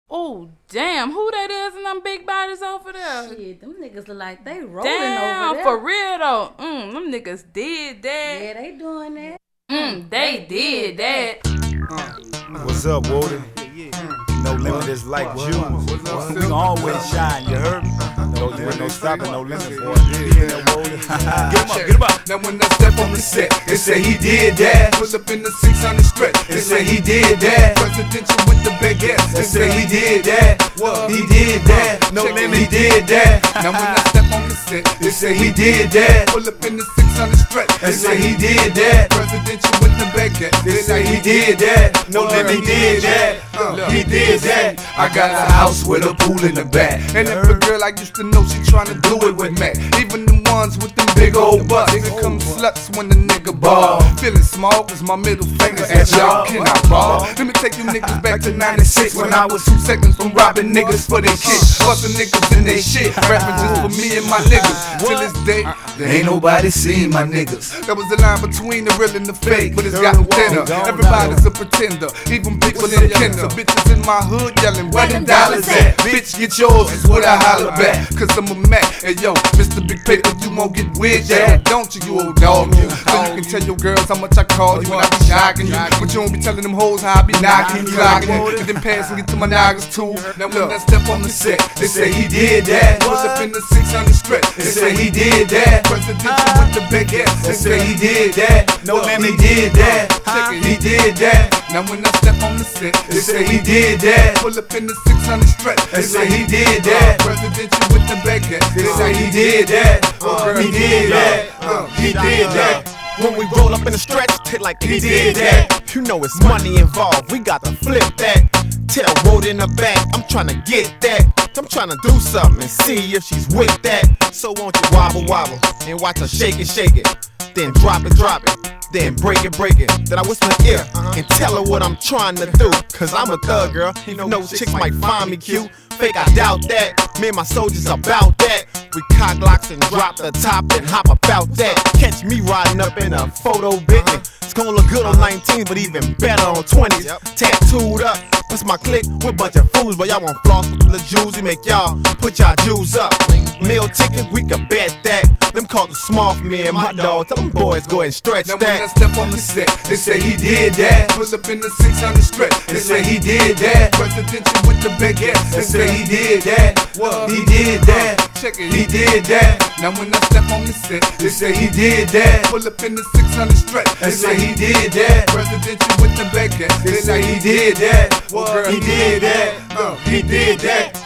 Oh, damn. Who that is and them big bodies over there? Shit, them niggas look like they rolling Damn, over there. for real though. Them niggas did that. Yeah, they doing that. They did that. What's up, Woody? No limit is like Jews. We gon' always shine, you heard me? No stopping, no limit for it. Get him up. Now when I step on the set, they say he did that. Pull up in the 600 stretch, they say he did that. Presidential with the baguette, they say he did that. He did that. No limit, he did that. Now when I step on the set, they say he did that. Pull up in the 600 stretch, they say he did that. Presidential with the baguette, they say he did that. No limit, he did that. He did that. I got a house with a pool in the back. And if a girl I used to know, she tryna do it with me. Even the ones with them big old butts. Nigga come sluts when the nigga ball. Feeling small cause my middle finger at y'all. Can I ball? Let me take you niggas back to 96 when I was 2 seconds from robbing niggas for their kicks. Bustin' niggas in they shit. Rapping just for me and my niggas. Till this day, there ain't nobody seen my niggas. That was the line between the real and the fake, but it's gotten thinner. Everybody's a pretender, even people in Kenya. Bitches in my hood yelling, where them dollars at? Bitch, get yours is what I holler back. Cause I'm a Mac. Hey yo, Mr. Big Paper, you won't get weird, yeah. Don't you old dog, you. So you can tell your girls how much I call you when I be shocking you. But you don't be telling them hoes how I be knocking you, clocking you. And then pass and get to my niggas too. Now when I step on the set, they say he did that. Push up in the 600 stretch, they say he did that. Presidential with the big ass, they say he did that. No limit, he did that. He did that. Now when I step on the set, they say he did that. Pull up in the 600 stretch, they say he did that. Presidential with the baguette, they say he did that. He did that. He did that. When we roll up in the stretch, hit like he did that. You know it's money involved, we got to flip that. Tell Wood in the back, I'm tryna get that. I'm tryna do something and see if she's with that. So won't you wobble wobble and watch her shake it, then drop it, then break it. Then I whisper in her ear and tell her what I'm trying to do. Cause I'm a thug girl, you know chicks might find me cute. Fake, I doubt that. Me and my soldiers about that. We cock locks and drop the top and hop about that. Catch me riding up in a photo Bentley. It's gonna look good on 19, but even better on 20s. Tattooed up, that's my clique. We're a bunch of fools, but y'all want floss with the jewels. We make y'all put y'all jewels up. Meal ticket, we can bet that. Them called the small for me and my dog. Tell them boys go ahead and stretch now that. When I step on the set, they say he did that. Pull up in the 600 stretch, they say he did that. Presidential with the big ass, they say he did that. He did that. Check it, he did that. Now when I step on the set, they say he did that. Pull up in the 600 stretch, they say he did that. Presidential with the big ass, they say he did that. He did that. He did that.